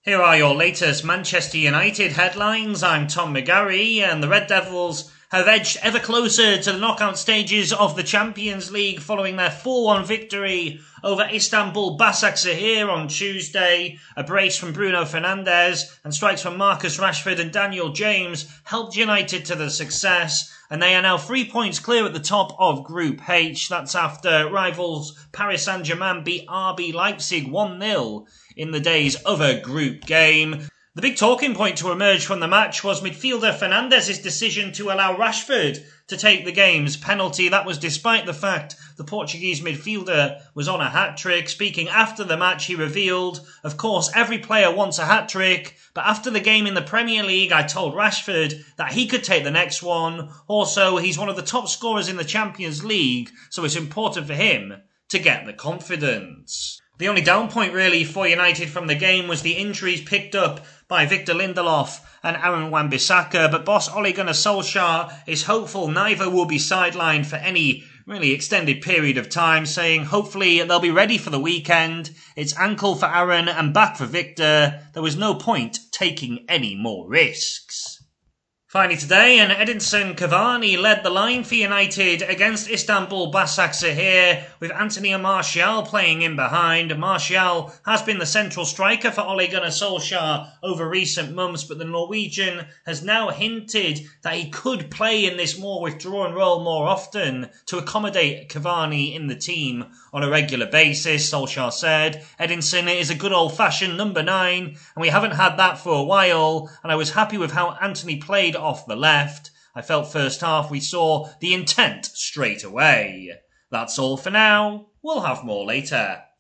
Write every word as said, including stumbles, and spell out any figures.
Here are your latest Manchester United headlines. I'm Tom McGarry, and the Red Devils have edged ever closer to the knockout stages of the Champions League following their four one victory over Istanbul Başakşehir on Tuesday. A brace from Bruno Fernandes and strikes from Marcus Rashford and Daniel James helped United to the success, and they are now three points clear at the top of Group H. That's after rivals Paris Saint-Germain beat R B Leipzig one nil in the day's other group game. The big talking point to emerge from the match was midfielder Fernandes' decision to allow Rashford to take the game's penalty. That was despite the fact the Portuguese midfielder was on a hat-trick. Speaking after the match, he revealed, "Of course, every player wants a hat-trick, but after the game in the Premier League, I told Rashford that he could take the next one. Also, he's one of the top scorers in the Champions League, so it's important for him to get the confidence." The only down point really for United from the game was the injuries picked up by Victor Lindelof and Aaron Wan-Bissaka, but boss Ole Gunnar Solskjaer is hopeful neither will be sidelined for any really extended period of time, saying hopefully they'll be ready for the weekend. It's ankle for Aaron and back for Victor. There was no point taking any more risks. Finally today, and Edinson Cavani led the line for United against Istanbul Başakşehir, with Anthony Martial playing in behind. Martial has been the central striker for Ole Gunnar Solskjaer over recent months, but the Norwegian has now hinted that he could play in this more withdrawn role more often to accommodate Cavani in the team on a regular basis. Solskjaer said, "Edinson is a good old-fashioned number nine, and we haven't had that for a while, and I was happy with how Anthony played off the left. I felt first half we saw the intent straight away." That's all for now. We'll have more later.